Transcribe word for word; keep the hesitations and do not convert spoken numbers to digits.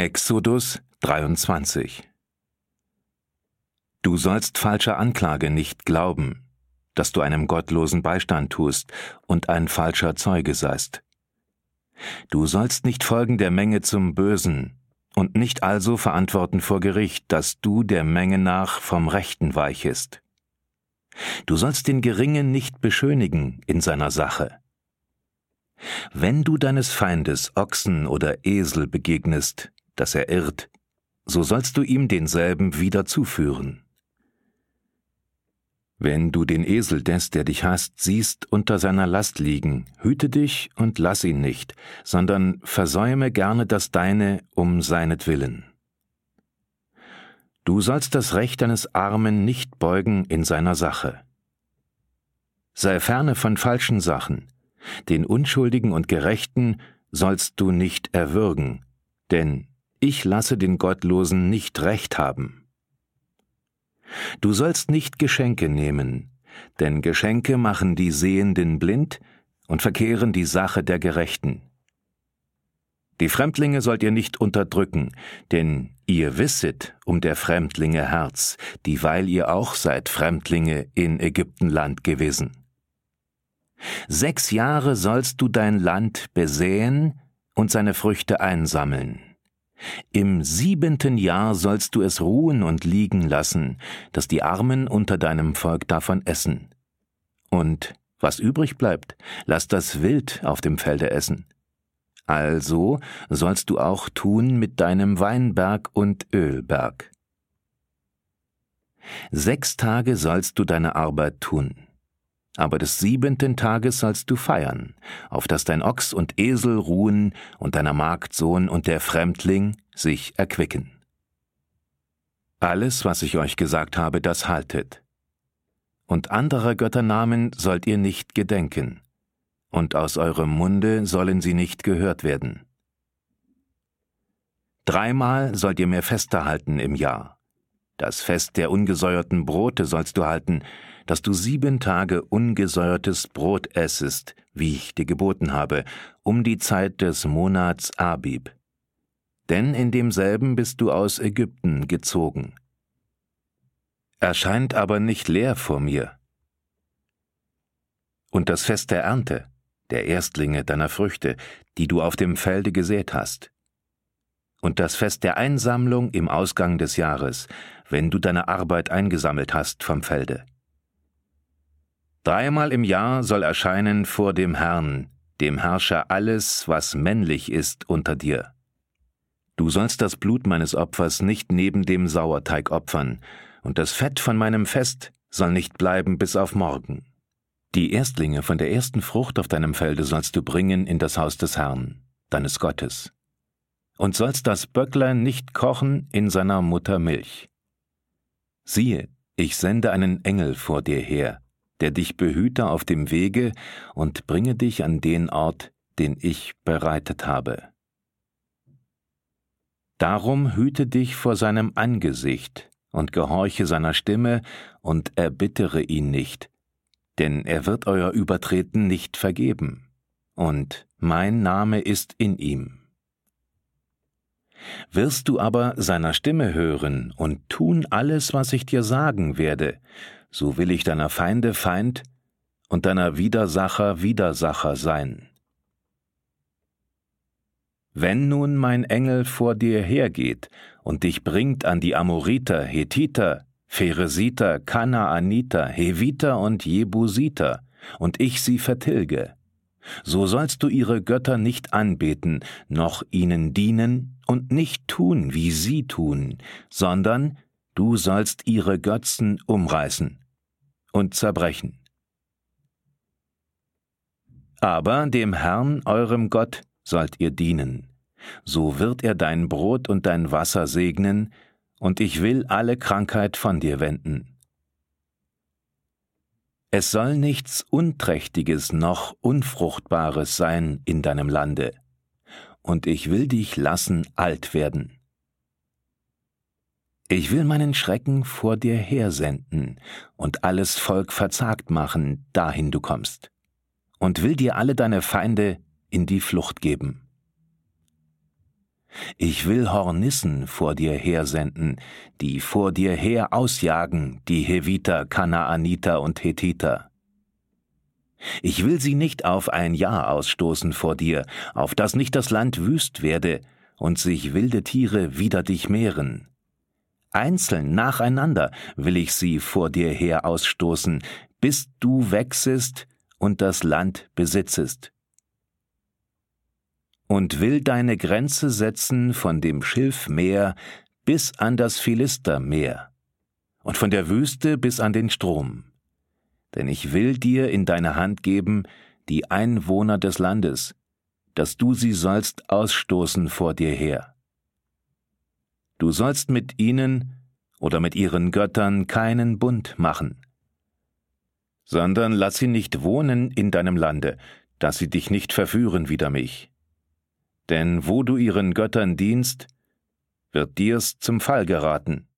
Exodus dreiundzwanzig. Du sollst falscher Anklage nicht glauben, dass du einem Gottlosen Beistand tust und ein falscher Zeuge seist. Du sollst nicht folgen der Menge zum Bösen und nicht also verantworten vor Gericht, dass du der Menge nach vom Rechten weichest. Du sollst den Geringen nicht beschönigen in seiner Sache. Wenn du deines Feindes Ochsen oder Esel begegnest, dass er irrt, so sollst du ihm denselben wieder zuführen. Wenn du den Esel des, der dich hasst, siehst, unter seiner Last liegen, hüte dich und lass ihn nicht, sondern versäume gerne das Deine um seinetwillen. Du sollst das Recht deines Armen nicht beugen in seiner Sache. Sei ferne von falschen Sachen, den Unschuldigen und Gerechten sollst du nicht erwürgen, denn ich lasse den Gottlosen nicht Recht haben. Du sollst nicht Geschenke nehmen, denn Geschenke machen die Sehenden blind und verkehren die Sache der Gerechten. Die Fremdlinge sollt ihr nicht unterdrücken, denn ihr wisset um der Fremdlinge Herz, dieweil ihr auch seid Fremdlinge in Ägyptenland gewesen. Sechs Jahre sollst du dein Land besäen und seine Früchte einsammeln. Im siebenten Jahr sollst du es ruhen und liegen lassen, dass die Armen unter deinem Volk davon essen. Und was übrig bleibt, lass das Wild auf dem Felde essen. Also sollst du auch tun mit deinem Weinberg und Ölberg. Sechs Tage sollst du deine Arbeit tun. Aber des siebenten Tages sollst du feiern, auf dass dein Ochs und Esel ruhen und deiner Magd Sohn und der Fremdling sich erquicken. Alles, was ich euch gesagt habe, das haltet. Und anderer Götternamen sollt ihr nicht gedenken, und aus eurem Munde sollen sie nicht gehört werden. Dreimal sollt ihr mir Feste halten im Jahr. Das Fest der ungesäuerten Brote sollst du halten, dass du sieben Tage ungesäuertes Brot essest, wie ich dir geboten habe, um die Zeit des Monats Abib. Denn in demselben bist du aus Ägypten gezogen. Erscheint aber nicht leer vor mir. Und das Fest der Ernte, der Erstlinge deiner Früchte, die du auf dem Felde gesät hast. Und das Fest der Einsammlung im Ausgang des Jahres, wenn du deine Arbeit eingesammelt hast vom Felde. Dreimal im Jahr soll erscheinen vor dem Herrn, dem Herrscher, alles, was männlich ist unter dir. Du sollst das Blut meines Opfers nicht neben dem Sauerteig opfern, und das Fett von meinem Fest soll nicht bleiben bis auf morgen. Die Erstlinge von der ersten Frucht auf deinem Felde sollst du bringen in das Haus des Herrn, deines Gottes, und sollst das Böcklein nicht kochen in seiner Mutter Milch. Siehe, ich sende einen Engel vor dir her, der dich behüte auf dem Wege und bringe dich an den Ort, den ich bereitet habe. Darum hüte dich vor seinem Angesicht und gehorche seiner Stimme und erbittere ihn nicht, denn er wird euer Übertreten nicht vergeben, und mein Name ist in ihm. Wirst du aber seiner Stimme hören und tun alles, was ich dir sagen werde, so will ich deiner Feinde Feind und deiner Widersacher Widersacher sein. Wenn nun mein Engel vor dir hergeht und dich bringt an die Amoriter, Hethiter, Pheresiter, Kanaaniter, Heviter und Jebusiter, und ich sie vertilge, so sollst du ihre Götter nicht anbeten, noch ihnen dienen und nicht tun, wie sie tun, sondern du sollst ihre Götzen umreißen und zerbrechen. Aber dem Herrn, eurem Gott, sollt ihr dienen, so wird er dein Brot und dein Wasser segnen, und ich will alle Krankheit von dir wenden. Es soll nichts Unträchtiges noch Unfruchtbares sein in deinem Lande, und ich will dich lassen alt werden. Ich will meinen Schrecken vor dir hersenden und alles Volk verzagt machen, dahin du kommst, und will dir alle deine Feinde in die Flucht geben. Ich will Hornissen vor dir hersenden, die vor dir her ausjagen, die Heviter, Kanaaniter und Hethiter. Ich will sie nicht auf ein Jahr ausstoßen vor dir, auf dass nicht das Land wüst werde und sich wilde Tiere wider dich mehren. Einzeln nacheinander will ich sie vor dir her ausstoßen, bis du wächsest und das Land besitzest. Und will deine Grenze setzen von dem Schilfmeer bis an das Philistermeer und von der Wüste bis an den Strom. Denn ich will dir in deine Hand geben die Einwohner des Landes, dass du sie sollst ausstoßen vor dir her. Du sollst mit ihnen oder mit ihren Göttern keinen Bund machen, sondern lass sie nicht wohnen in deinem Lande, dass sie dich nicht verführen wider mich. Denn wo du ihren Göttern dienst, wird dir's zum Fall geraten.